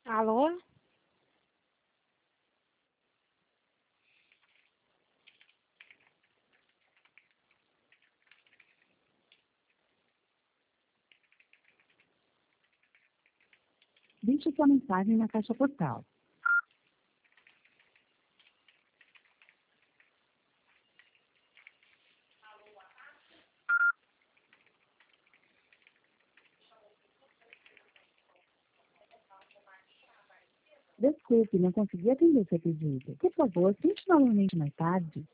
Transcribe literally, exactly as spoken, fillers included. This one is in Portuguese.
Alô? Deixe sua mensagem na caixa postal. Desculpe, não consegui atender seu pedido. Por favor, tente novamente mais tarde.